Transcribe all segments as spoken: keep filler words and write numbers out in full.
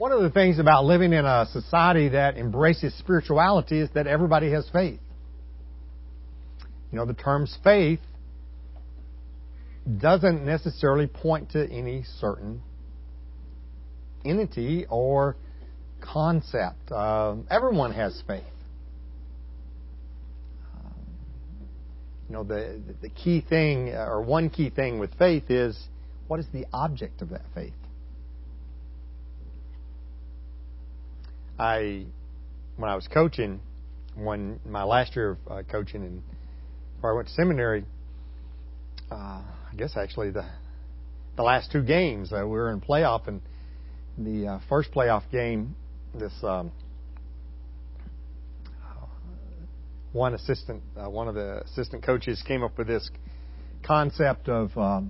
One of the things about living in a society that embraces spirituality is that everybody has faith. You know, the terms faith doesn't necessarily point to any certain entity or concept. Uh, everyone has faith. Um, you know, the, the key thing, or one key thing with faith is, what is the object of that faith? I, when I was coaching, when my last year of uh, coaching, and before I went to seminary, uh, I guess actually the the last two games uh, we were in playoff, and the uh, first playoff game, this um, one assistant, uh, one of the assistant coaches came up with this concept of um,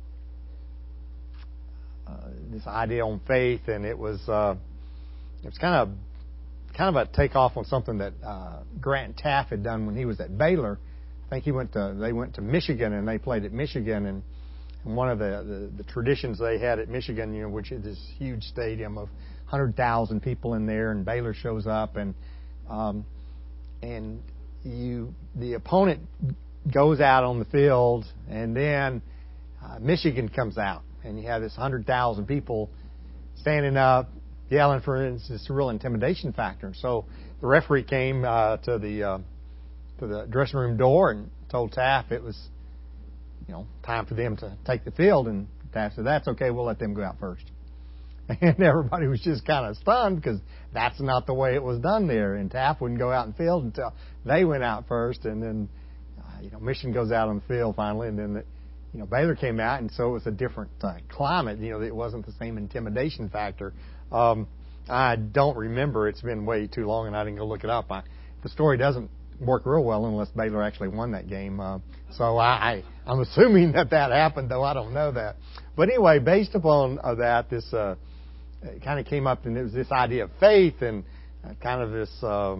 uh, this idea on faith, and it was. Uh, It was kind of kind of a takeoff on something that uh, Grant Taft had done when he was at Baylor. I think he went to they went to Michigan and they played at Michigan, and, and one of the, the, the traditions they had at Michigan, you know, which is this huge stadium of one hundred thousand people in there, and Baylor shows up, and um, and you the opponent goes out on the field, and then uh, Michigan comes out, and you have this one hundred thousand people standing up, yelling. For instance, it's a real intimidation factor. So the referee came uh, to the uh, to the dressing room door and told Taft it was, you know, time for them to take the field. And Taft said, "That's okay. We'll let them go out first." And everybody was just kind of stunned because that's not the way it was done there. And Taft wouldn't go out in the field until they went out first. And then, uh, you know, Michigan goes out on the field finally, and then the, you know, Baylor came out, and so it was a different uh, climate. You know, it wasn't the same intimidation factor. Um, I don't remember. It's been way too long, and I didn't go look it up. I, the story doesn't work real well unless Baylor actually won that game. Uh, so I, I, I'm assuming that that happened, though I don't know that. But anyway, based upon uh, that, this uh, kind of came up, and it was this idea of faith, and uh, kind of this uh,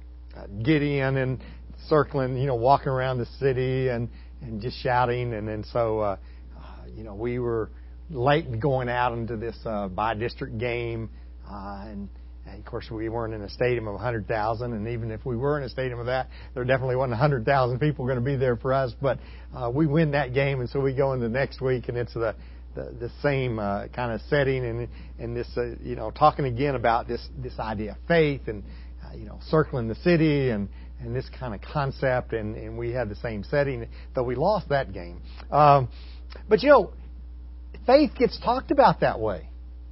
Gideon and circling, you know, walking around the city and, and just shouting. And then so, uh, uh, you know, we were late going out into this uh, by-district game, uh, and, and of course we weren't in a stadium of one hundred thousand, and even if we were in a stadium of that, there definitely wasn't one hundred thousand people going to be there for us, but uh, we win that game, and so we go into next week, and it's the the, the same uh, kind of setting, and and this, uh, you know, talking again about this, this idea of faith, and, uh, you know, circling the city, and, and this kind of concept, and, and we had the same setting, though we lost that game. Um, but, you know, faith gets talked about that way.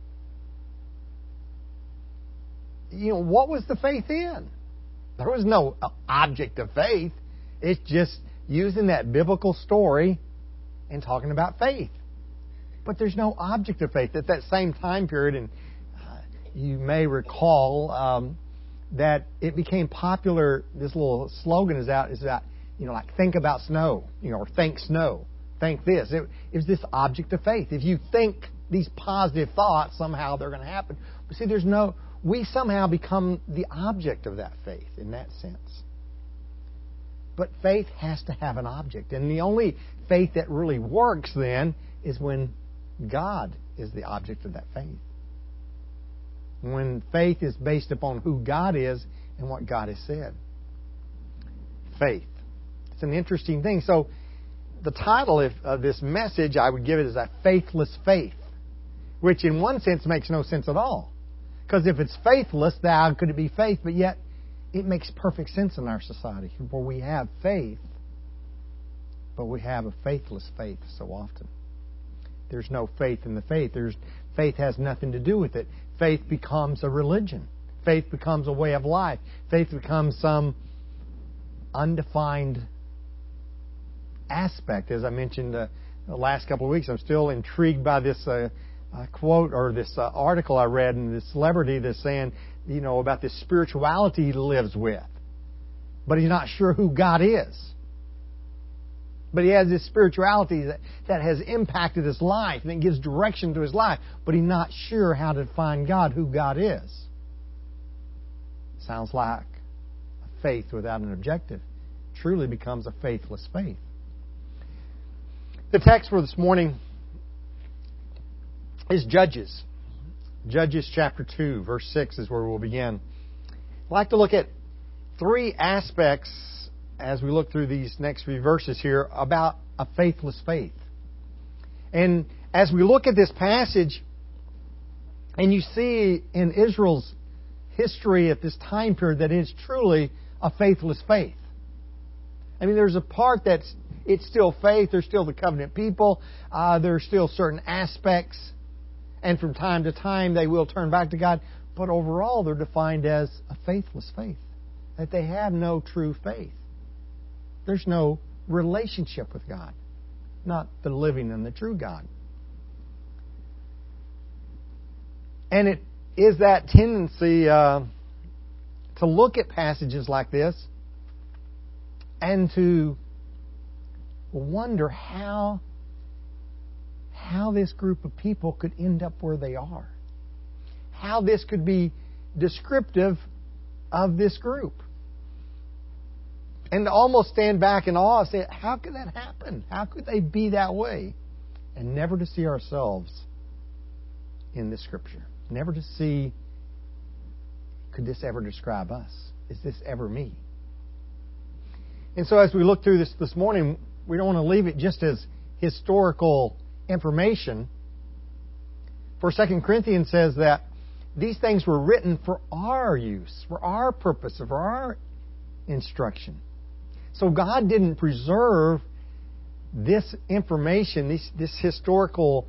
You know, what was the faith in? There was no object of faith. It's just using that biblical story and talking about faith. But there's no object of faith. At that same time period, and uh, you may recall um, that it became popular, this little slogan is out, is that, you know, like, think about snow, you know, or think snow. Think this. It, it was this object of faith. If you think these positive thoughts, somehow they're going to happen. But see, there's no, we somehow become the object of that faith in that sense. But faith has to have an object. And the only faith that really works then is when God is the object of that faith. When faith is based upon who God is and what God has said. Faith. It's an interesting thing. So, the title of this message, I would give it as a faithless faith, which in one sense makes no sense at all. Because if it's faithless, then how could it be faith? But yet, it makes perfect sense in our society, where we have faith, but we have a faithless faith so often. There's no faith in the faith. There's, faith has nothing to do with it. Faith becomes a religion. Faith becomes a way of life. Faith becomes some undefined aspect. As I mentioned uh, the last couple of weeks, I'm still intrigued by this uh, uh, quote or this uh, article I read, and this celebrity that's saying, you know, about this spirituality he lives with. But he's not sure who God is. But he has this spirituality that, that has impacted his life and it gives direction to his life. But he's not sure how to find God, who God is. Sounds like a faith without an objective. Truly becomes a faithless faith. The text for this morning is Judges. Judges chapter two, verse six is where we'll begin. I'd like to look at three aspects as we look through these next few verses here about a faithless faith. And as we look at this passage, and you see in Israel's history at this time period that it is truly a faithless faith. I mean, there's a part that's it's still faith. There's still the covenant people. Uh, there's still certain aspects. And from time to time, they will turn back to God. But overall, they're defined as a faithless faith. That they have no true faith. There's no relationship with God. Not the living and the true God. And it is that tendency uh, to look at passages like this and to wonder how, how this group of people could end up where they are. How this could be descriptive of this group. And to almost stand back in awe and say, how could that happen? How could they be that way? And never to see ourselves in this Scripture. Never to see, could this ever describe us? Is this ever me? And so as we look through this this morning, we don't want to leave it just as historical information. For Second Corinthians says that these things were written for our use, for our purpose, for our instruction. So God didn't preserve this information, this, this historical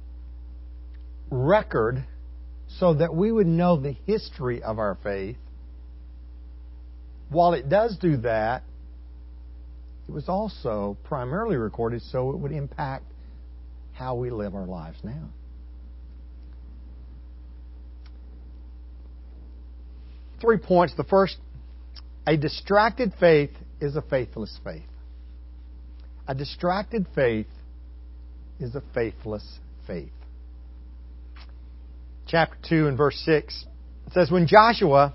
record, so that we would know the history of our faith. While it does do that, it was also primarily recorded so it would impact how we live our lives now. Three points. The first, a distracted faith is a faithless faith. A distracted faith is a faithless faith. Chapter two and verse six, it says, when Joshua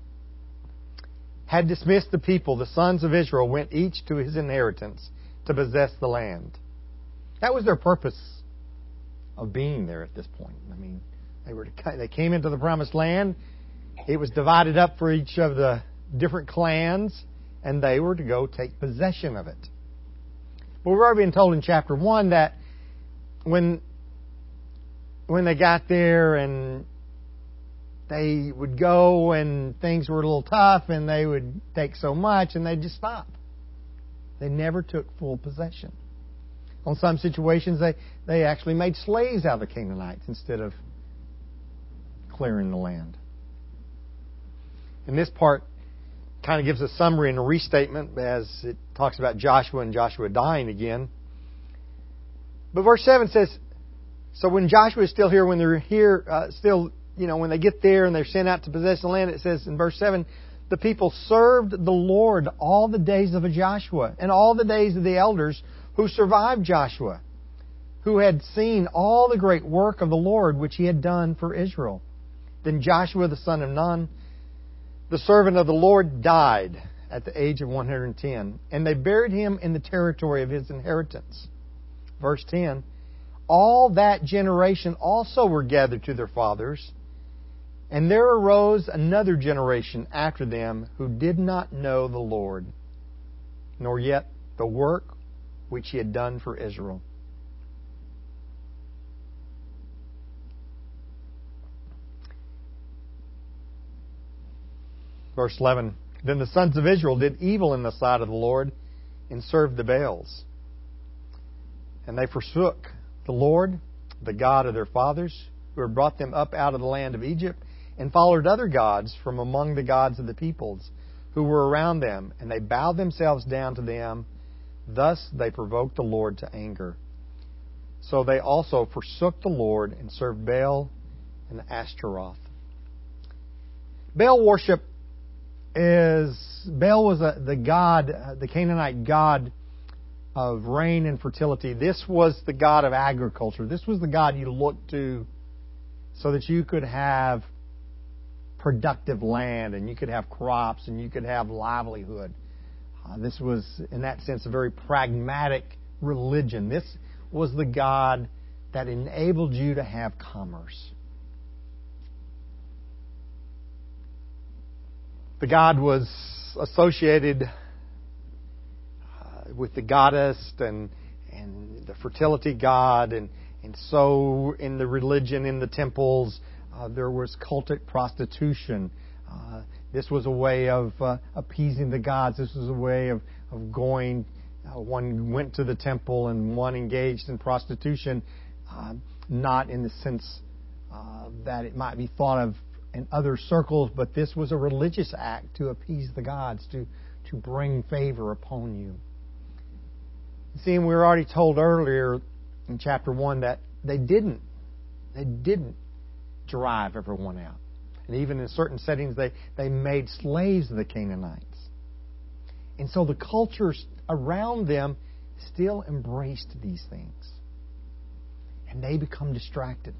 had dismissed the people, the sons of Israel went each to his inheritance to possess the land. That was their purpose of being there at this point. I mean, they were they came into the promised land. It was divided up for each of the different clans, and they were to go take possession of it. But we've already been told in chapter one that when when they got there and they would go and things were a little tough and they would take so much and they'd just stop. They never took full possession. On some situations, they, they actually made slaves out of the Canaanites instead of clearing the land. And this part kind of gives a summary and a restatement as it talks about Joshua and Joshua dying again. But verse seven says, so when Joshua is still here, when they're here, uh, still, you know, when they get there and they're sent out to possess the land, it says in verse seven, the people served the Lord all the days of Joshua and all the days of the elders who survived Joshua, who had seen all the great work of the Lord which he had done for Israel. Then Joshua the son of Nun, the servant of the Lord, died at the age of one hundred ten, and they buried him in the territory of his inheritance. Verse ten, all that generation also were gathered to their fathers, and there arose another generation after them who did not know the Lord, nor yet the work which he had done for Israel. Verse eleven, then the sons of Israel did evil in the sight of the Lord and served the Baals. And they forsook the Lord, the God of their fathers, who had brought them up out of the land of Egypt, and followed other gods from among the gods of the peoples who were around them, and they bowed themselves down to them. Thus they provoked the Lord to anger. So they also forsook the Lord and served Baal and Ashtaroth. Baal worship is, Baal was a, the god, the Canaanite god of rain and fertility. This was the god of agriculture. This was the god you looked to so that you could have productive land and you could have crops and you could have livelihood. Uh, this was, in that sense, a very pragmatic religion. This was the god that enabled you to have commerce. The god was associated uh, with the goddess and and the fertility god, and and so in the religion, in the temples, uh, there was cultic prostitution. Uh, this was a way of uh, appeasing the gods. This was a way of of going. Uh, one went to the temple and one engaged in prostitution, uh, not in the sense uh, that it might be thought of in other circles, but this was a religious act to appease the gods, to, to bring favor upon you. See, and we were already told earlier in chapter one that they didn't, they didn't drive everyone out. And even in certain settings, they, they made slaves of the Canaanites. And so the cultures around them still embraced these things. And they become distracted.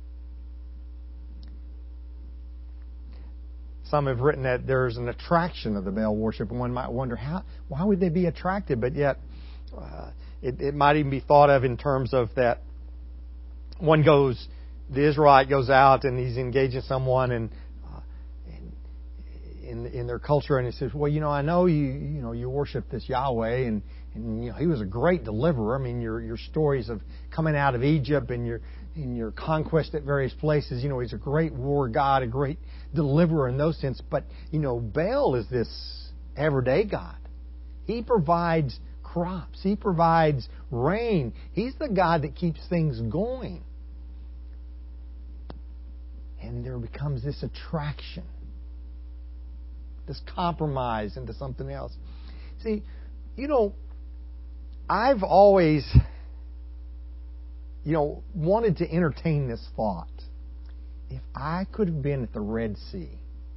Some have written that there's an attraction of the Baal worship, and one might wonder, how, why would they be attracted? But yet, uh, it, it might even be thought of in terms of that one goes, the Israelite goes out and he's engaging someone, and In, in their culture, and he says, well, you know, I know you, you know, you worship this Yahweh, and, and you know, he was a great deliverer. I mean, your your stories of coming out of Egypt and your in your conquest at various places, you know, he's a great war god, a great deliverer in those sense. But you know, Baal is this everyday god. He provides crops. He provides rain. He's the god that keeps things going. And there becomes this attraction, this compromise into something else. See, you know, I've always, you know, wanted to entertain this thought. If I could have been at the Red Sea,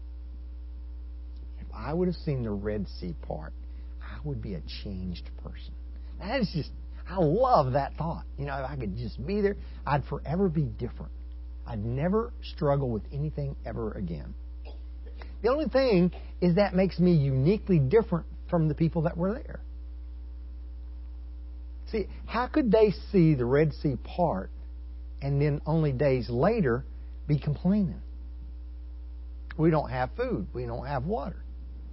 if I would have seen the Red Sea part, I would be a changed person. That is just, I love that thought. You know, if I could just be there, I'd forever be different. I'd never struggle with anything ever again. The only thing is that makes me uniquely different from the people that were there. See, how could they see the Red Sea part and then only days later be complaining? We don't have food. We don't have water.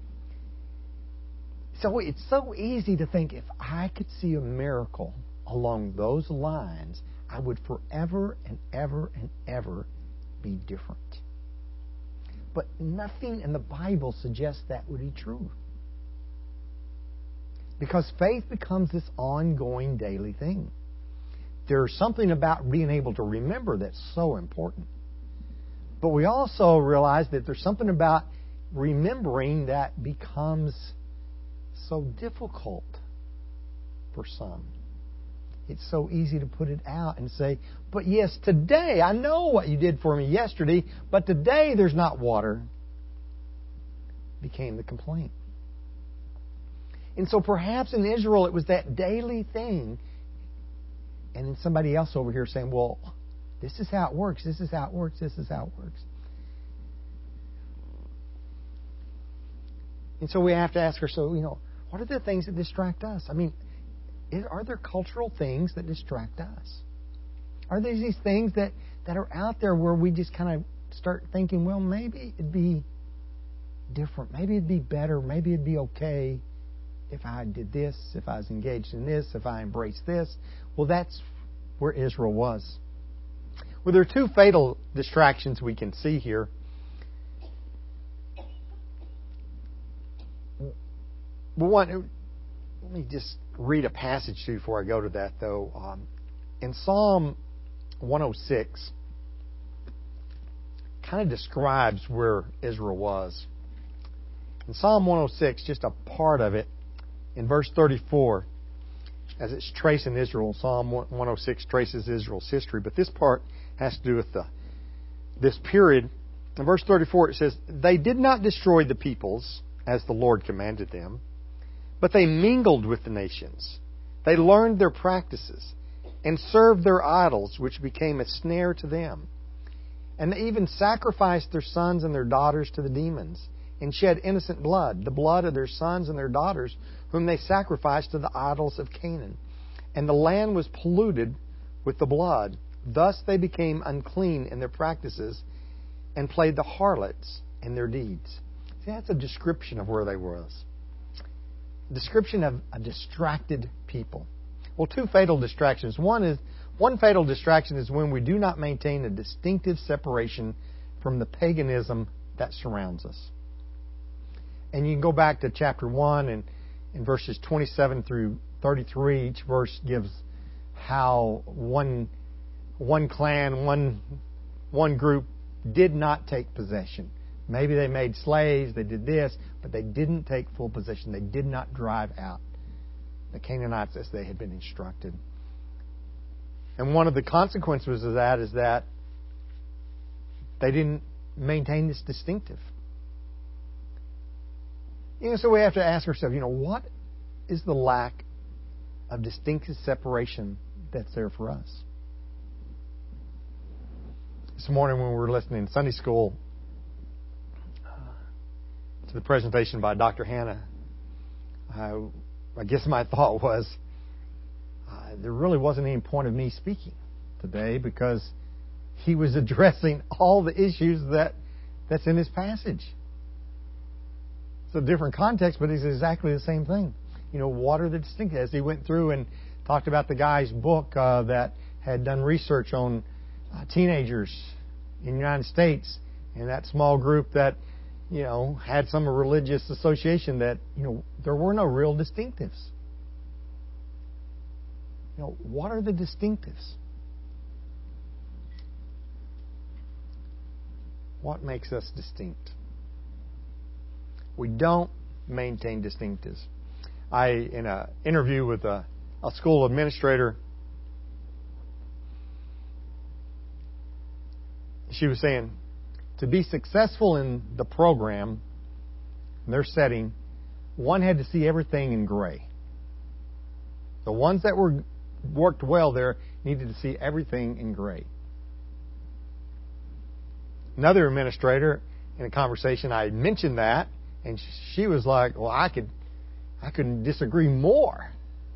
So it's so easy to think, if I could see a miracle along those lines, I would forever and ever and ever be different. But nothing in the Bible suggests that would be true. Because faith becomes this ongoing daily thing. There's something about being able to remember that's so important. But we also realize that there's something about remembering that becomes so difficult for some. It's so easy to put it out and say, but yes, today, I know what you did for me yesterday, but today there's not water. Became the complaint. And so perhaps in Israel it was that daily thing. And then somebody else over here saying, well, this is how it works, this is how it works, this is how it works. And so we have to ask ourselves, you know, what are the things that distract us? I mean, are there cultural things that distract us? Are there these things that, that are out there where we just kind of start thinking, well, maybe it'd be different. Maybe it'd be better. Maybe it'd be okay if I did this, if I was engaged in this, if I embraced this. Well, that's where Israel was. Well, there are two fatal distractions we can see here. Well, one, let me just read a passage to you before I go to that, though. Um, in Psalm one oh six, kind of describes where Israel was. In Psalm one oh six, just a part of it, in verse thirty-four, as it's tracing Israel, Psalm one oh six traces Israel's history, but this part has to do with the this period. In verse thirty-four, it says, "They did not destroy the peoples, as the Lord commanded them, but they mingled with the nations. They learned their practices and served their idols, which became a snare to them. And they even sacrificed their sons and their daughters to the demons and shed innocent blood, the blood of their sons and their daughters, whom they sacrificed to the idols of Canaan. And the land was polluted with the blood. Thus they became unclean in their practices and played the harlots in their deeds. See, that's a description of where they was. A description of a distracted people. Well, two fatal distractions. One is one fatal distraction is when we do not maintain a distinctive separation from the paganism that surrounds us. And you can go back to chapter one and in verses twenty-seven through thirty-three, each verse gives how one one clan, one one group did not take possession. Maybe they made slaves, they did this, but they didn't take full possession. They did not drive out the Canaanites as they had been instructed. And one of the consequences of that is that they didn't maintain this distinctive. You know, so we have to ask ourselves, you know, what is the lack of distinctive separation that's there for us? This morning when we were listening in Sunday school uh, to the presentation by Doctor Hannah, I, I guess my thought was uh, there really wasn't any point of me speaking today because he was addressing all the issues that that's in his passage. It's a different context, but it's exactly the same thing. You know, what are the distinctives? As he went through and talked about the guy's book uh, that had done research on uh, teenagers in the United States, and that small group that, you know, had some religious association that, you know, there were no real distinctives. You know, what are the distinctives? What makes us distinct? We don't maintain distinctives. I, in an interview with a, a school administrator, she was saying, to be successful in the program, in their setting, one had to see everything in gray. The ones that were worked well there needed to see everything in gray. Another administrator, in a conversation, I mentioned that, and she was like, well, I could I couldn't disagree more.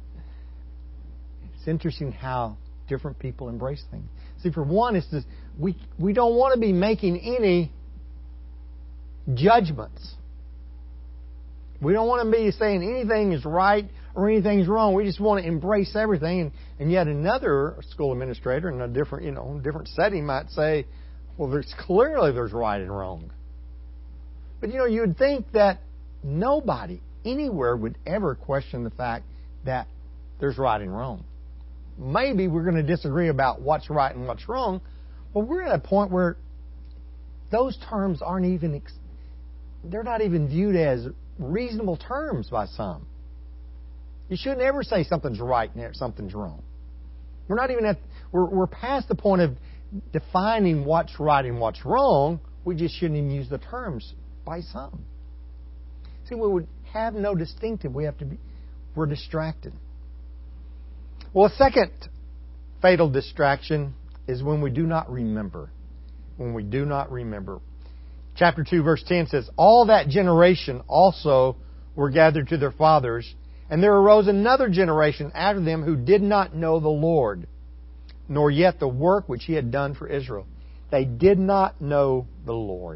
It's interesting how different people embrace things. See, for one, it's just, we we don't want to be making any judgments. We don't want to be saying anything is right or anything's wrong. We just want to embrace everything. And, and yet another school administrator in a different, you know, different setting might say, well, there's clearly there's right and wrong. But, you know, you would think that nobody anywhere would ever question the fact that there's right and wrong. Maybe we're going to disagree about what's right and what's wrong, but we're at a point where those terms aren't even, they're not even viewed as reasonable terms by some. You shouldn't ever say something's right and something's wrong. We're not even at, we're, we're past the point of defining what's right and what's wrong. We just shouldn't even use the terms by some. See, we would have no distinctive. We have to be, we're distracted. Well, a second fatal distraction is when we do not remember. When we do not remember. Chapter two, verse ten says, all that generation also were gathered to their fathers, and there arose another generation after them who did not know the Lord, nor yet the work which He had done for Israel. They did not know the Lord.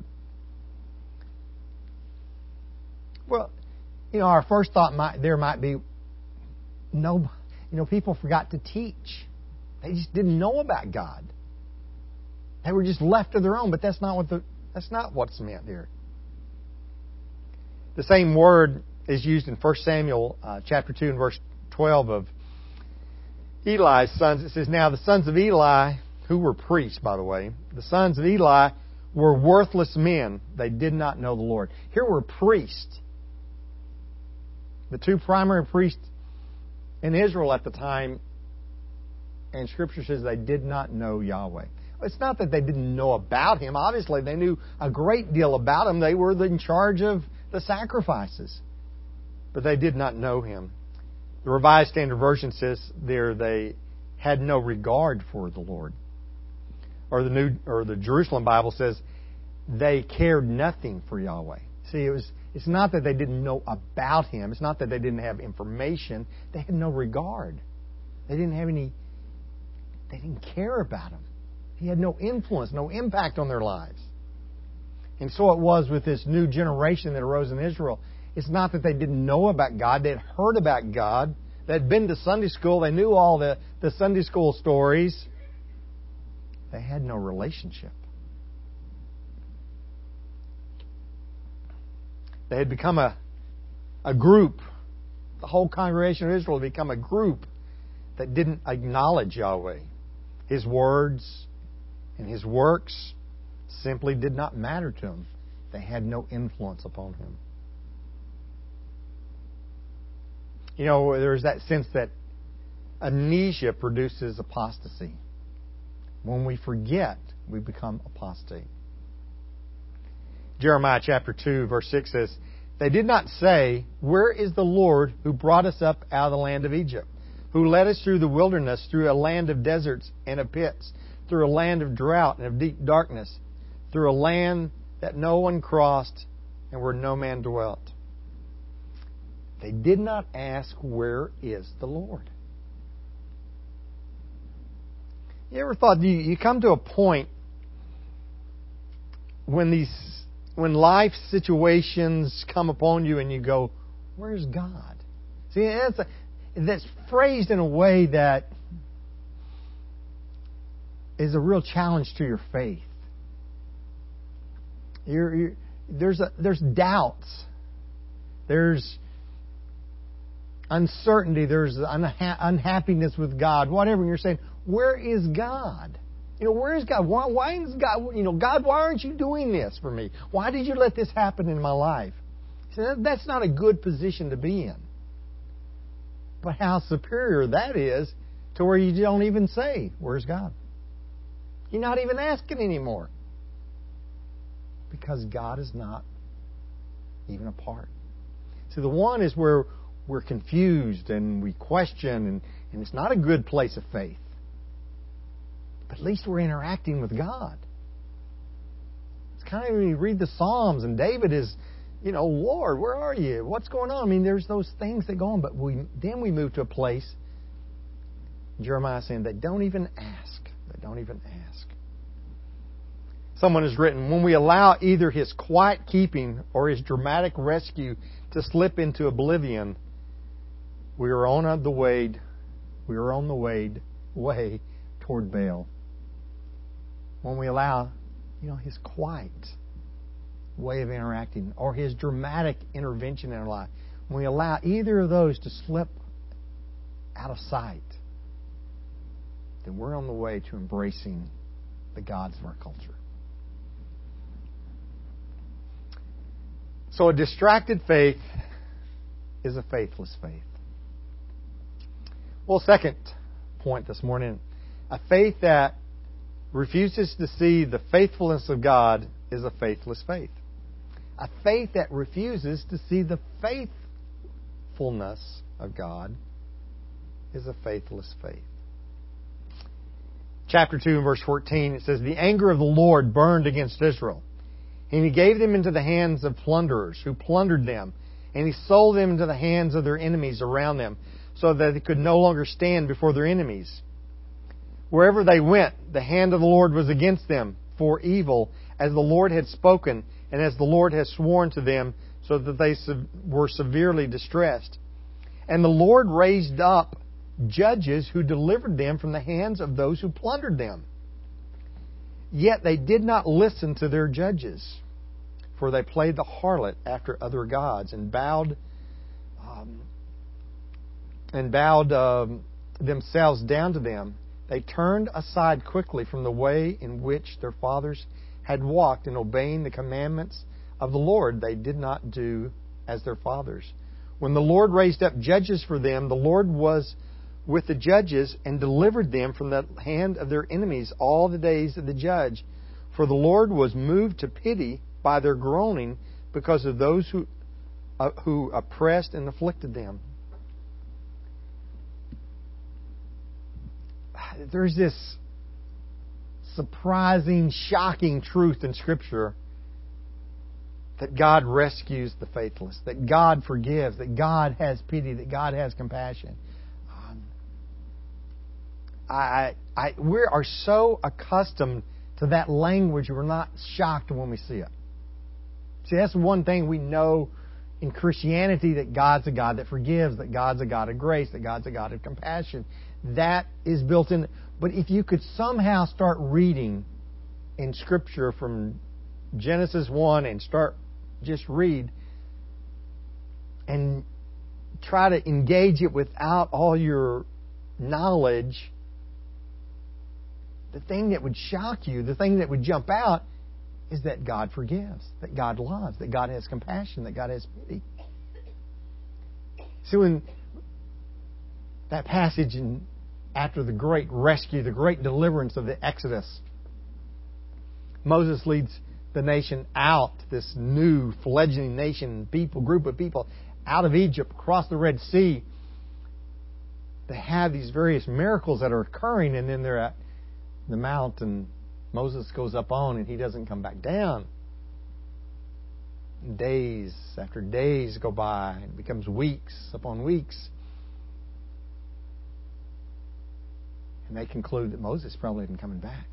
Well, you know, our first thought might, there might be, no, you know, people forgot to teach. They just didn't know about God. They were just left to their own, but that's not what the that's not what's meant here. The same word is used in First Samuel uh, chapter two and verse twelve of Eli's sons. It says, now the sons of Eli, who were priests, by the way, the sons of Eli were worthless men. They did not know the Lord. Here were priests. The two primary priests in Israel at the time, and Scripture says they did not know Yahweh. It's not that they didn't know about Him. Obviously, they knew a great deal about Him. They were in charge of the sacrifices. But they did not know Him. The Revised Standard Version says there they had no regard for the Lord. Or the New or the Jerusalem Bible says they cared nothing for Yahweh. See, it was it's not that they didn't know about Him. It's not that they didn't have information. They had no regard. They didn't have any they didn't care about Him. He had no influence, no impact on their lives. And so it was with this new generation that arose in Israel. It's not that they didn't know about God. They had heard about God. They had been to Sunday school. They knew all the, the Sunday school stories. They had no relationship. They had become a, a group. The whole congregation of Israel had become a group that didn't acknowledge Yahweh. His words and His works simply did not matter to them. They had no influence upon Him. You know, there's that sense that amnesia produces apostasy. When we forget, we become apostate. Jeremiah chapter two, verse six says, "They did not say, 'Where is the Lord who brought us up out of the land of Egypt, who led us through the wilderness, through a land of deserts and of pits, through a land of drought and of deep darkness, through a land that no one crossed and where no man dwelt?'" They did not ask, "Where is the Lord?" You ever thought you, you come to a point when these when life situations come upon you and you go, "Where's God?" See, that's a, that's phrased in a way that is a real challenge to your faith. You're, you're, there's a, there's doubts. There's uncertainty. There's unha- unhappiness with God. Whatever. And you're saying, "Where is God? You know, where is God? Why, why is God? You know, God, why aren't you doing this for me? Why did you let this happen in my life?" See, that, that's not a good position to be in. But how superior that is to where you don't even say, "Where's God?" You're not even asking anymore. Because God is not even a part. See, the one is where we're confused and we question, and, and it's not a good place of faith. But at least we're interacting with God. It's kind of when you read the Psalms and David is, you know, "Lord, where are you? What's going on?" I mean, there's those things that go on. But we then we move to a place, Jeremiah saying, they don't even ask. They don't even ask. Someone has written, "When we allow either His quiet keeping or His dramatic rescue to slip into oblivion, we are on the way, we are on the way, way toward Baal." When we allow, you know, His quiet way of interacting or His dramatic intervention in our life, when we allow either of those to slip out of sight, then we're on the way to embracing the gods of our culture. So a distracted faith is a faithless faith. Well, second point this morning, a faith that refuses to see the faithfulness of God is a faithless faith. A faith that refuses to see the faithfulness of God is a faithless faith. Chapter two and verse fourteen, it says, "The anger of the Lord burned against Israel, and He gave them into the hands of plunderers who plundered them, and He sold them into the hands of their enemies around them, so that they could no longer stand before their enemies. Wherever they went, the hand of the Lord was against them for evil, as the Lord had spoken, and as the Lord had sworn to them, so that they were severely distressed. And the Lord raised up judges who delivered them from the hands of those who plundered them. Yet they did not listen to their judges, for they played the harlot after other gods and bowed um, and bowed um, themselves down to them. They turned aside quickly from the way in which their fathers had walked in obeying the commandments of the Lord. They did not do as their fathers. When the Lord raised up judges for them, the Lord was with the judges and delivered them from the hand of their enemies all the days of the judge. For the Lord was moved to pity by their groaning because of those who uh, who oppressed and afflicted them." There's this surprising, shocking truth in Scripture that God rescues the faithless, that God forgives, that God has pity, that God has compassion. Um, I, I, we are so accustomed to that language, we're not shocked when we see it. See, that's one thing we know in Christianity, that God's a God that forgives, that God's a God of grace, that God's a God of compassion. That is built in. But if you could somehow start reading in Scripture from Genesis one and start, just read, and try to engage it without all your knowledge, the thing that would shock you, the thing that would jump out, is that God forgives, that God loves, that God has compassion, that God has pity. So in that passage in, after the great rescue, the great deliverance of the Exodus, Moses leads the nation out, this new fledgling nation, people, group of people, out of Egypt, across the Red Sea. They have these various miracles that are occurring, and then they're at the mountain. Moses goes up on, and he doesn't come back down. Days after days go by. It becomes weeks upon weeks. And they conclude that Moses probably isn't coming back.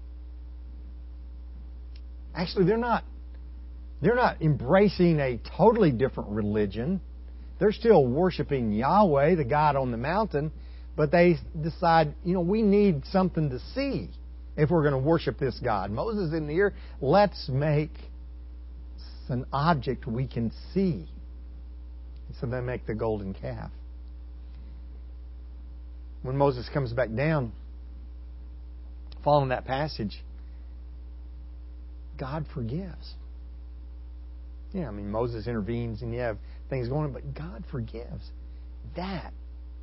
Actually, they're not, they're not embracing a totally different religion. They're still worshiping Yahweh, the God on the mountain, but they decide, you know, we need something to see if we're going to worship this God. Moses isn't here. Let's make an object we can see. So they make the golden calf. When Moses comes back down, following that passage, God forgives. Yeah, I mean, Moses intervenes and you have things going on, but God forgives. That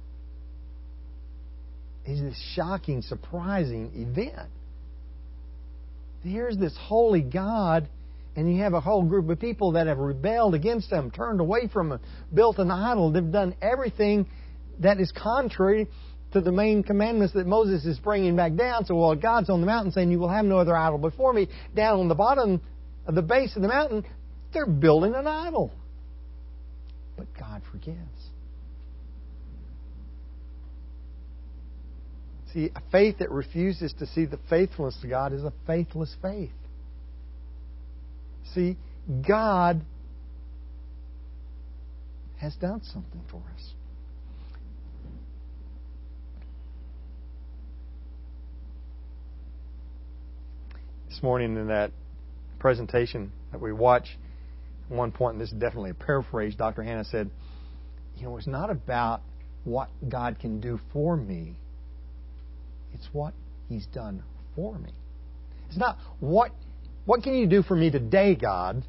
is this shocking, surprising event. Here's this holy God, and you have a whole group of people that have rebelled against Him, turned away from Him, built an idol. They've done everything that is contrary to the main commandments that Moses is bringing back down. So while God's on the mountain saying, you will have no other idol before me, down on the bottom of the base of the mountain, they're building an idol. But God forgives. See, a faith that refuses to see the faithfulness of God is a faithless faith. See, God has done something for us. This morning in that presentation that we watched, at one point, and this is definitely a paraphrase, Doctor Hannah said, you know, it's not about what God can do for me. It's what He's done for me. It's not what what can you do for me today, God?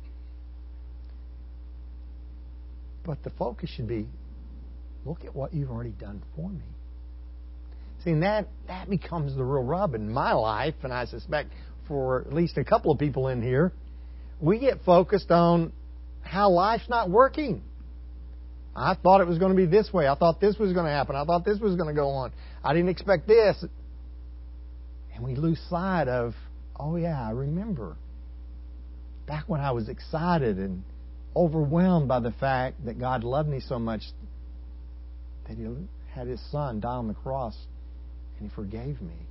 But the focus should be, look at what you've already done for me. See, and that, that becomes the real rub in my life, and I suspect for at least a couple of people in here. We get focused on how life's not working. I thought it was going to be this way. I thought this was going to happen. I thought this was going to go on. I didn't expect this. And we lose sight of, oh yeah, I remember back when I was excited and overwhelmed by the fact that God loved me so much that He had His Son die on the cross and He forgave me.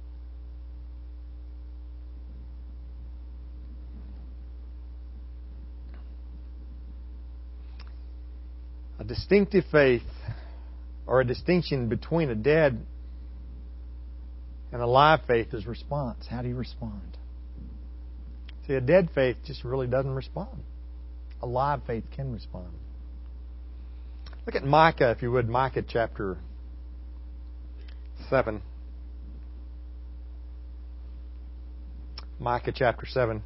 A distinctive faith, or a distinction between a dead and a live faith, is response. How do you respond? See, a dead faith just really doesn't respond. A live faith can respond. Look at Micah, if you would, Micah chapter seven. Micah chapter seven.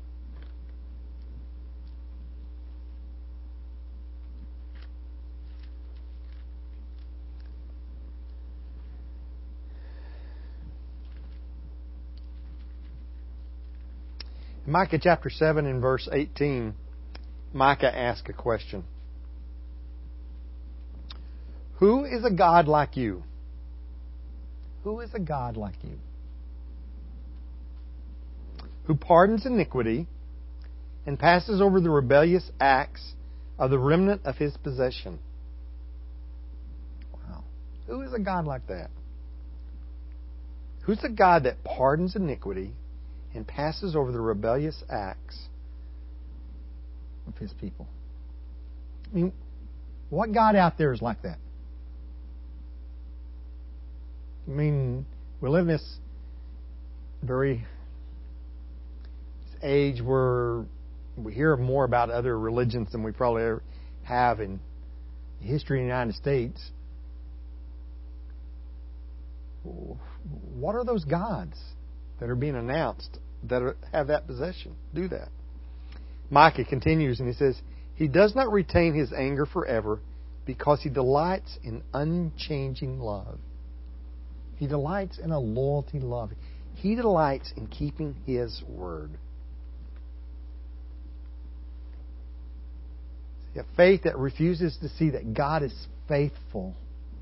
Micah chapter seven and verse eighteen, Micah asks a question. Who is a God like you? Who is a God like you? Who pardons iniquity and passes over the rebellious acts of the remnant of His possession. Wow. Who is a God like that? Who's a God that pardons iniquity and passes over the rebellious acts of His people. I mean, what God out there is like that? I mean, we live in this very age where we hear more about other religions than we probably ever have in the history of the United States. What are those gods that are being announced that are, have that possession? Do that. Micah continues and he says, He does not retain His anger forever because He delights in unchanging love. He delights in a loyalty love. He delights in keeping His word. A faith that refuses to see that God is faithful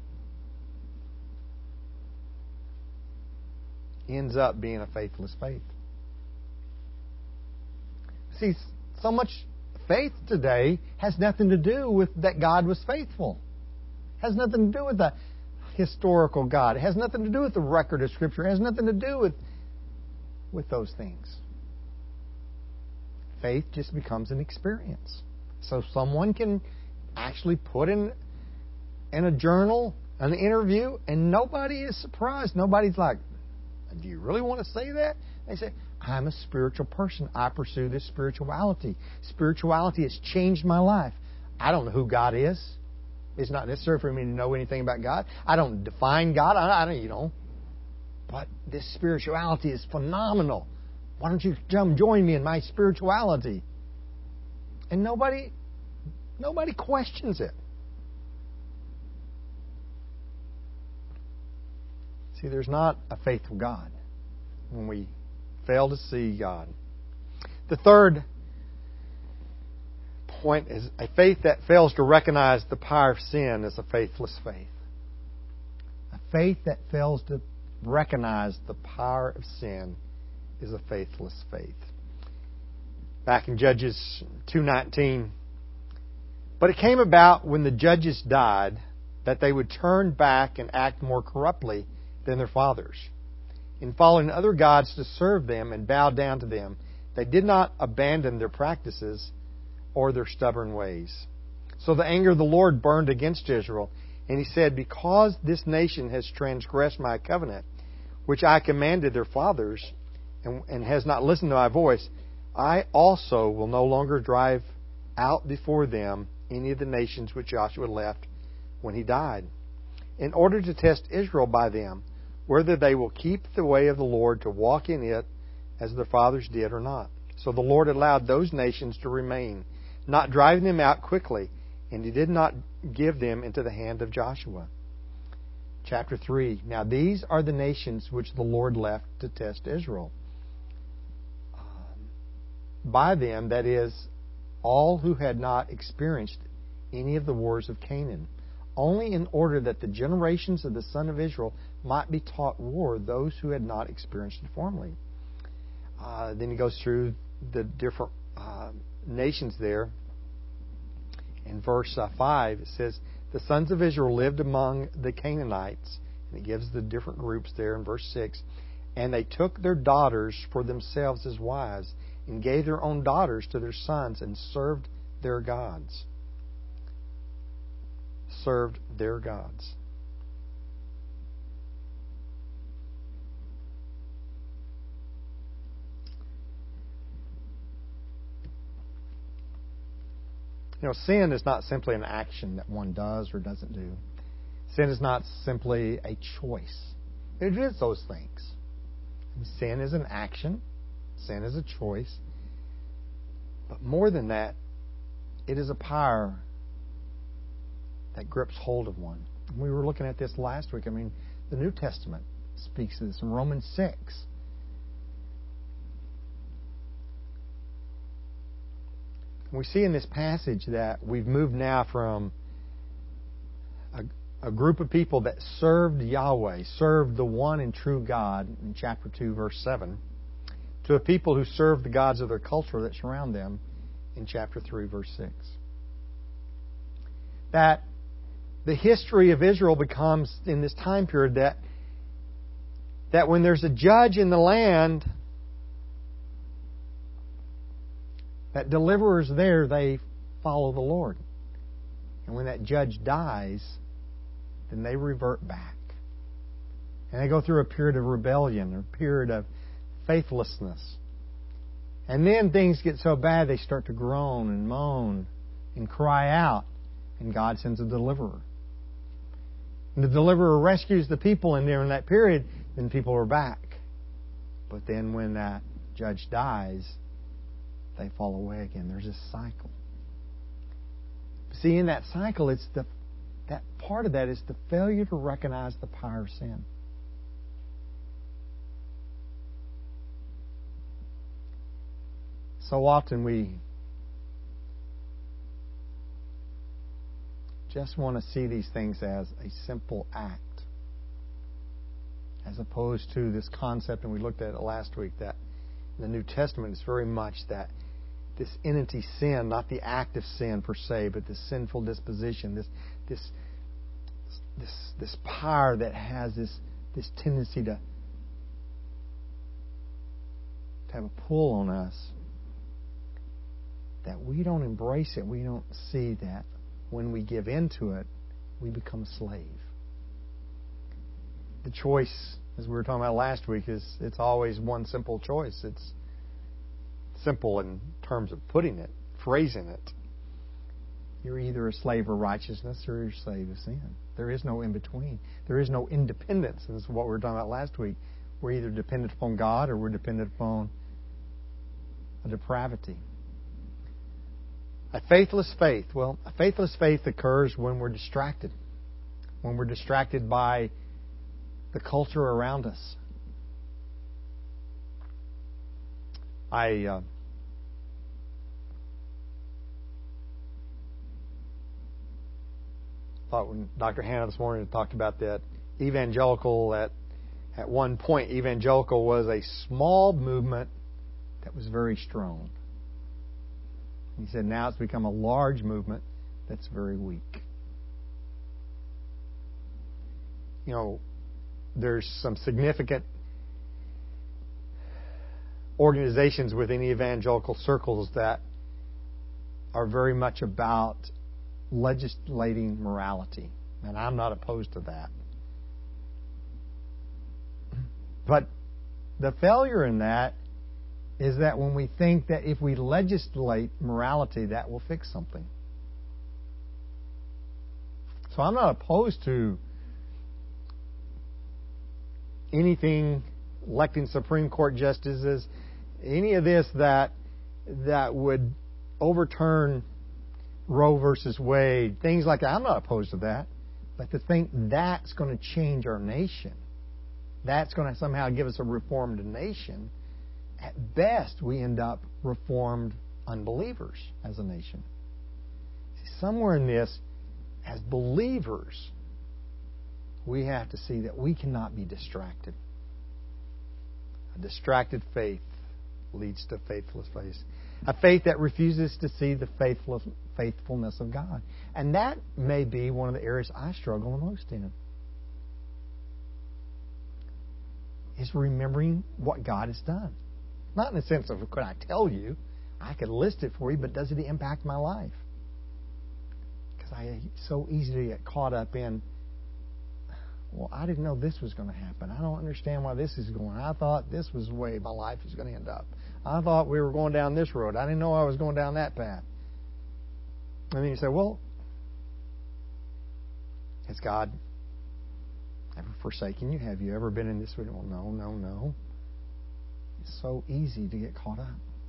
ends up being a faithless faith. See, so much faith today has nothing to do with that God was faithful. It has nothing to do with the historical God. It has nothing to do with the record of Scripture. It has nothing to do with, with those things. Faith just becomes an experience. So someone can actually put in, in a journal an interview and nobody is surprised. Nobody's like, do you really want to say that? They say, I'm a spiritual person. I pursue this spirituality. Spirituality has changed my life. I don't know who God is. It's not necessary for me to know anything about God. I don't define God. I, I don't, you know. But this spirituality is phenomenal. Why don't you come join me in my spirituality? And nobody, nobody questions it. See, there's not a faithful God when we fail to see God. The third point is a faith that fails to recognize the power of sin is a faithless faith. A faith that fails to recognize the power of sin is a faithless faith. Back in Judges two nineteen, but it came about when the judges died that they would turn back and act more corruptly than their fathers. In following other gods to serve them and bow down to them, they did not abandon their practices or their stubborn ways. So the anger of the Lord burned against Israel, and He said, because this nation has transgressed my covenant, which I commanded their fathers, and, and has not listened to my voice, I also will no longer drive out before them any of the nations which Joshua left when he died, in order to test Israel by them, whether they will keep the way of the Lord to walk in it as their fathers did or not. So the Lord allowed those nations to remain, not driving them out quickly, and He did not give them into the hand of Joshua. Chapter three. Now these are the nations which the Lord left to test Israel. By them, that is, all who had not experienced any of the wars of Canaan, only in order that the generations of the son of Israel might be taught war, those who had not experienced it formerly. Uh, then he goes through the different uh, nations there. In verse uh, five, it says, the sons of Israel lived among the Canaanites, and it gives the different groups there in verse six, and they took their daughters for themselves as wives, and gave their own daughters to their sons, and served their gods. Served their gods. You know, sin is not simply an action that one does or doesn't do. Sin is not simply a choice. It is those things. Sin is an action. Sin is a choice. But more than that, it is a power that grips hold of one. We were looking at this last week. I mean, the New Testament speaks of this in Romans six. We see in this passage that we've moved now from a, a group of people that served Yahweh, served the one and true God in chapter two, verse seven, to a people who serve the gods of their culture that surround them in chapter three, verse six. That the history of Israel becomes, in this time period, that, that when there's a judge in the land, That deliverer's there, they follow the Lord. And when that judge dies, then they revert back. And they go through a period of rebellion, a period of faithlessness. And then things get so bad they start to groan and moan and cry out. And God sends a deliverer. And the deliverer rescues the people, and during that period, then people are back. But then when that judge dies, they fall away again. There's a cycle. See, in that cycle, it's the that part of that is the failure to recognize the power of sin. So often we just want to see these things as a simple act, as opposed to this concept, and we looked at it last week, that in the New Testament it's very much that this entity sin, not the act of sin per se, but this sinful disposition, this this this this power that has this this tendency to to have a pull on us, that we don't embrace it. We don't see that when we give in to it, we become a slave. The choice, as we were talking about last week, is it's always one simple choice. It's simple in terms of putting it, phrasing it. You're either a slave of righteousness or you're a slave of sin. There is no in between. There is no independence. And this is what we were talking about last week. We're either dependent upon God or we're dependent upon a depravity. A faithless faith. Well, a faithless faith occurs when we're distracted. When we're distracted by the culture around us. I uh, thought when Doctor Hannah this morning talked about that evangelical, at at one point evangelical was a small movement that was very strong. He said now it's become a large movement that's very weak. You know, there's some significant organizations within evangelical circles that are very much about legislating morality. And I'm not opposed to that. But the failure in that is that when we think that if we legislate morality, that will fix something. So I'm not opposed to anything, electing Supreme Court justices, any of this that that would overturn Roe versus Wade, things like that. I'm not opposed to that. But to think that's going to change our nation, that's going to somehow give us a reformed nation, at best we end up reformed unbelievers as a nation. See, somewhere in this, as believers, we have to see that we cannot be distracted. A distracted faith leads to faithless faith. A faith that refuses to see the faithfulness, faithfulness of God. And that may be one of the areas I struggle the most in. Is remembering what God has done. Not in the sense of, could I tell you? I could list it for you, but does it impact my life? Because I so easily get caught up in, well, I didn't know this was going to happen. I don't understand why this is going. I thought this was the way my life was going to end up. I thought we were going down this road. I didn't know I was going down that path. And then you say, well, has God ever forsaken you? Have you ever been in this way? Well, no, no, no. It's so easy to get caught up.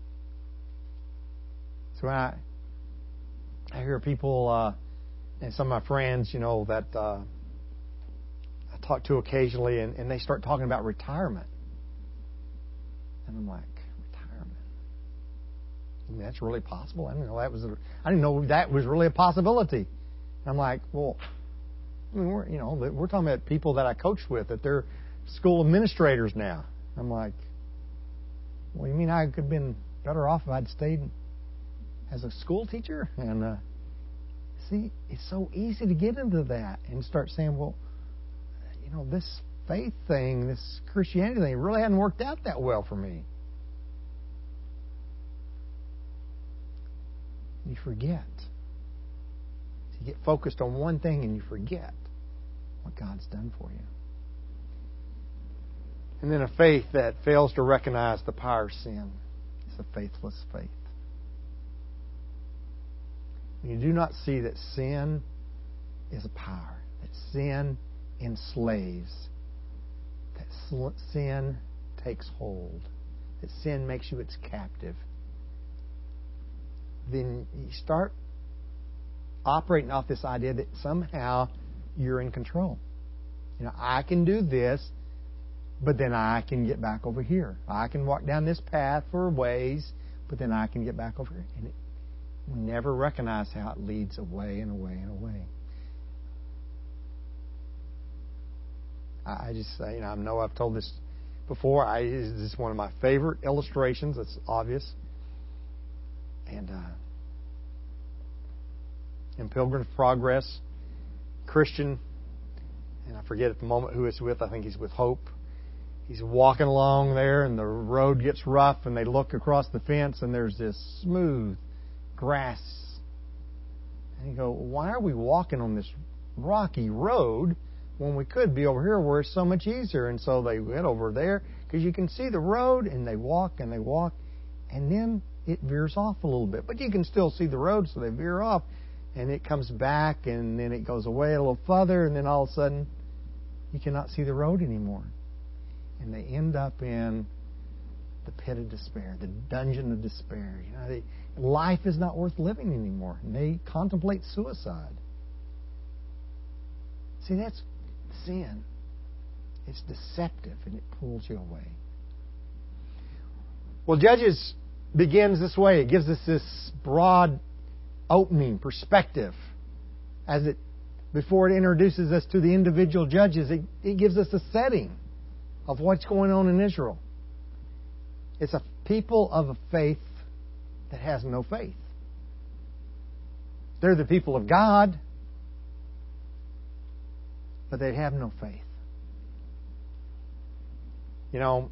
So when I, I hear people, uh, and some of my friends, you know, that uh, I talk to occasionally, and, and they start talking about retirement. And I'm like, retirement? I mean, that's really possible? I didn't know that was a, I didn't know that was really a possibility. And I'm like, well, I mean, we're, you know, we're talking about people that I coach with, that they're school administrators now. I'm like, well, you mean I could have been better off if I'd stayed as a school teacher? And uh, see, it's so easy to get into that and start saying, well, you know, this faith thing, this Christianity thing really hadn't worked out that well for me. You forget. You get focused on one thing and you forget what God's done for you. And then a faith that fails to recognize the power of sin is a faithless faith. When you do not see that sin is a power, that sin enslaves, that sin takes hold, that sin makes you its captive, then you start operating off this idea that somehow you're in control. You know, I can do this, but then I can get back over here. I can walk down this path for a ways, but then I can get back over here. And it, we never recognize how it leads away and away and away. I just, you know, I know I've told this before. I, this is one of my favorite illustrations. It's obvious. And uh, in Pilgrim's Progress, Christian, and I forget at the moment who it's with. I think he's with Hope. He's walking along there, and the road gets rough, and they look across the fence, and there's this smooth grass. And you go, why are we walking on this rocky road when we could be over here where it's so much easier? And so they went over there because you can see the road, and they walk and they walk, and then it veers off a little bit. But you can still see the road, so they veer off, and it comes back, and then it goes away a little further, and then all of a sudden you cannot see the road anymore. And they end up in the pit of despair, the dungeon of despair. You know, they, life is not worth living anymore. And they contemplate suicide. See, that's sin. It's deceptive, and it pulls you away. Well, Judges begins this way. It gives us this broad opening perspective. As it, before it introduces us to the individual judges, it, it gives us a setting of what's going on in Israel. It's a people of a faith that has no faith. They're the people of God, but they have no faith. You know,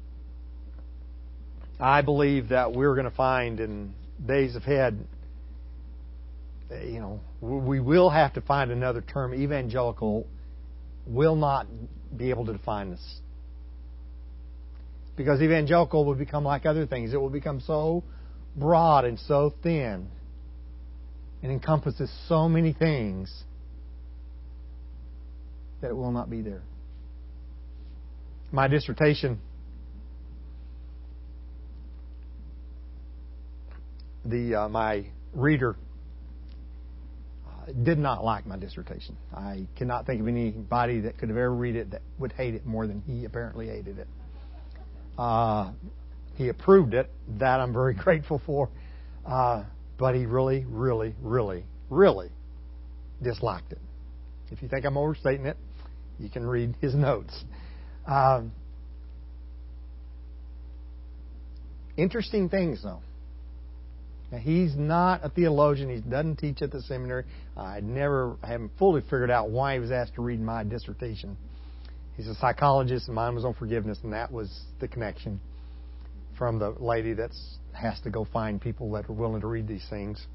I believe that we're going to find in days ahead, you know, we will have to find another term. Evangelical will not be able to define this. Because evangelical will become like other things. It will become so broad and so thin and encompasses so many things that it will not be there. My dissertation, the uh, my reader uh, did not like my dissertation. I cannot think of anybody that could have ever read it that would hate it more than he apparently hated it. Uh, he approved it. That I'm very grateful for. Uh, but he really, really, really, really disliked it. If you think I'm overstating it, you can read his notes. Um, interesting things, though. Now, he's not a theologian. He doesn't teach at the seminary. I never, I haven't fully figured out why he was asked to read my dissertation. He's a psychologist, and mine was on forgiveness, and that was the connection from the lady that has to go find people that are willing to read these things.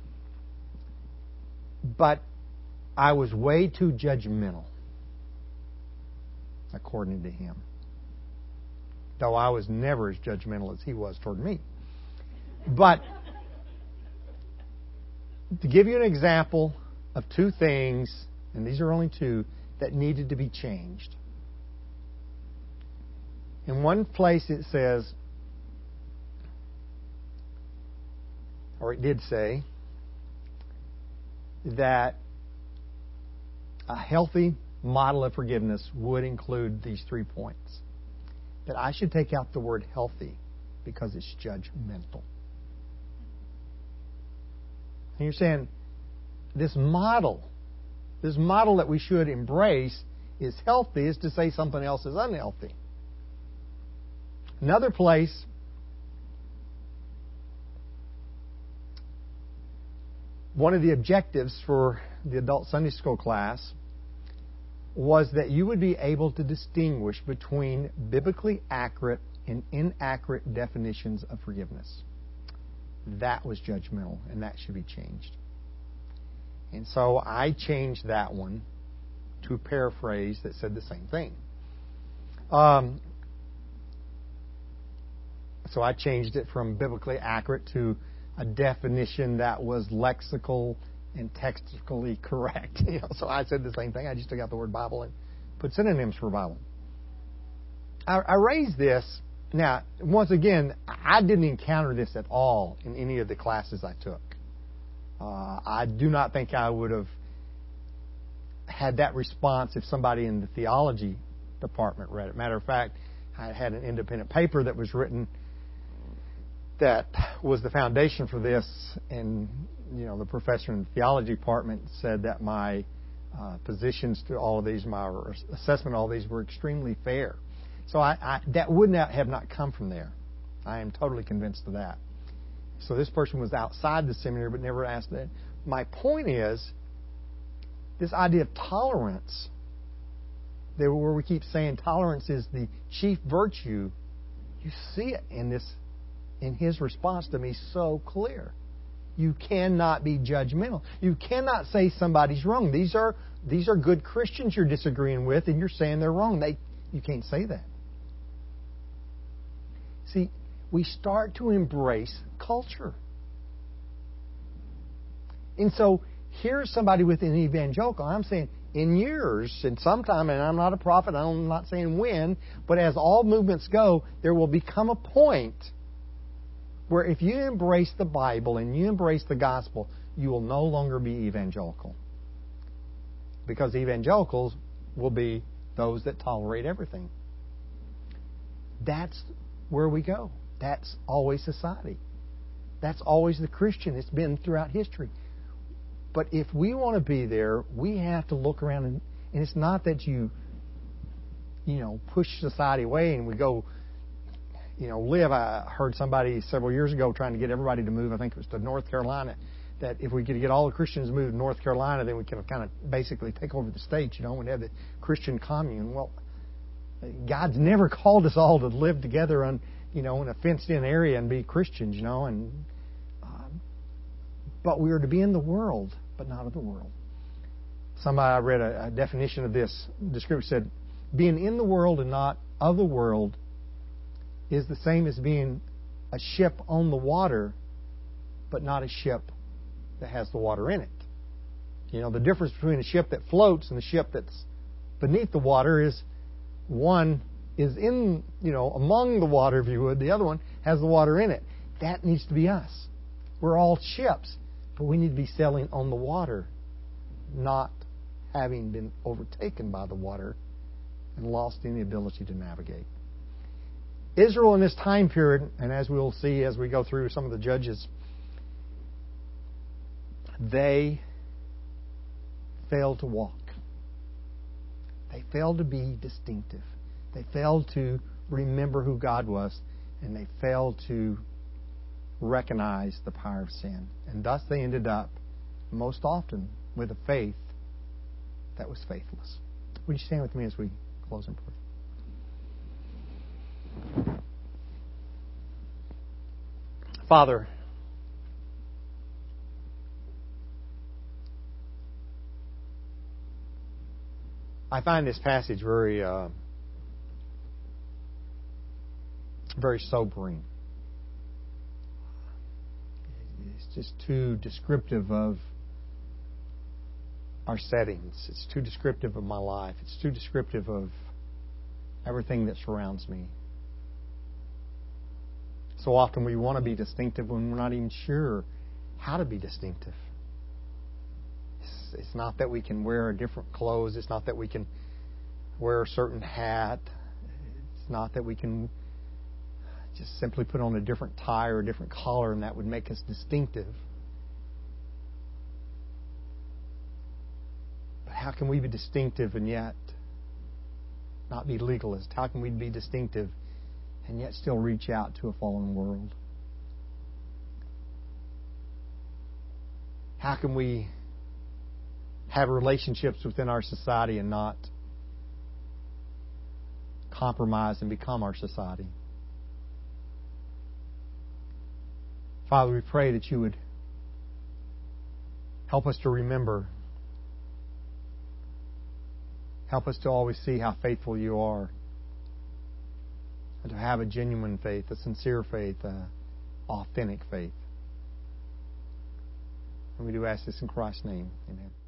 But I was way too judgmental, according to him. Though I was never as judgmental as he was toward me. But to give you an example of two things, and these are only two, that needed to be changed. In one place it says, or it did say, that a healthy model of forgiveness would include these three points. That I should take out the word healthy because it's judgmental. And you're saying, this model, this model that we should embrace is healthy, is to say something else is unhealthy. Another place, one of the objectives for the adult Sunday school class was that you would be able to distinguish between biblically accurate and inaccurate definitions of forgiveness. that was judgmental, and that should be changed. And so I changed that one to a paraphrase that said the same thing. Um, so I changed it from biblically accurate to a definition that was lexical and textually correct. You know, so I said the same thing. I just took out the word Bible and put synonyms for Bible. I, I raised this. Now, once again, I didn't encounter this at all in any of the classes I took. Uh, I do not think I would have had that response if somebody in the theology department read it. Matter of fact, I had an independent paper that was written that was the foundation for this, and you know, the professor in the theology department said that my uh, positions to all of these, my assessment of all of these, were extremely fair. So I, I, that would not have not come from there. I am totally convinced of that. So this person was outside the seminary but never asked that. My point is, this idea of tolerance, where we keep saying tolerance is the chief virtue, you see it in this, in his response to me so clear. You cannot be judgmental. You cannot say somebody's wrong. These are these are good Christians you're disagreeing with, and you're saying they're wrong. They, you can't say that. See, we start to embrace culture. And so here's somebody with an evangelical. I'm saying in years, and sometime, and I'm not a prophet, I'm not saying when, but as all movements go, there will become a point where if you embrace the Bible and you embrace the gospel, you will no longer be evangelical. Because evangelicals will be those that tolerate everything. That's where we go. That's always society. That's always the Christian. It's been throughout history. But if we want to be there, we have to look around, and, and it's not that you, you know, push society away and we go, you know, live. I heard somebody several years ago trying to get everybody to move, I think it was to North Carolina, that if we could get all the Christians moved to North Carolina, then we can kind of basically take over the state, you know, and have the Christian commune. Well, God's never called us all to live together on, you know, in a fenced-in area and be Christians, you know, and um, but we are to be in the world, but not of the world. Somebody, I read a, a definition of this. The scripture said, being in the world and not of the world is the same as being a ship on the water, but not a ship that has the water in it. You know, the difference between a ship that floats and a ship that's beneath the water is one is in, you know, among the water, if you would. The other one has the water in it. That needs to be us. We're all ships, but we need to be sailing on the water, not having been overtaken by the water and lost any ability to navigate. Israel in this time period, and as we'll see as we go through some of the judges, they failed to walk. They failed to be distinctive. They failed to remember who God was, and they failed to recognize the power of sin. And thus they ended up, most often, with a faith that was faithless. Would you stand with me as we close in prayer? Father, I find this passage very, uh, very sobering. It's just too descriptive of our settings. It's too descriptive of my life. It's too descriptive of everything that surrounds me. So often we want to be distinctive when we're not even sure how to be distinctive. It's, it's not that we can wear different clothes. It's not that we can wear a certain hat. It's not that we can just simply put on a different tie or a different collar and that would make us distinctive. But how can we be distinctive and yet not be legalist? How can we be distinctive and yet still reach out to a fallen world? How can we have relationships within our society and not compromise and become our society? Father, we pray that you would help us to remember. Help us to always see how faithful you are. And to have a genuine faith, a sincere faith, an authentic faith. And we do ask this in Christ's name. Amen.